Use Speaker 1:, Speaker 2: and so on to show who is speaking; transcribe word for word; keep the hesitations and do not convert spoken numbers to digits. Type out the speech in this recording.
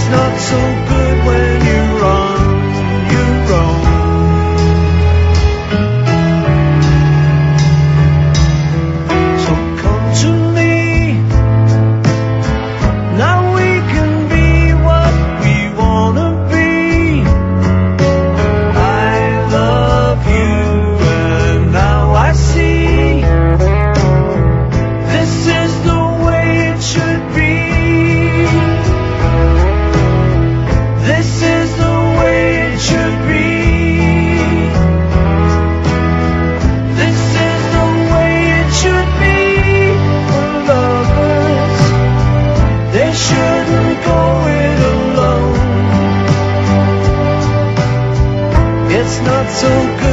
Speaker 1: It's not so good when you run your own. So come to me, now we can be what we wanna be. I love you and now I see this is the way it should be. This is the way it should be. This is the way it should be for lovers. They shouldn't go it alone. It's not so good.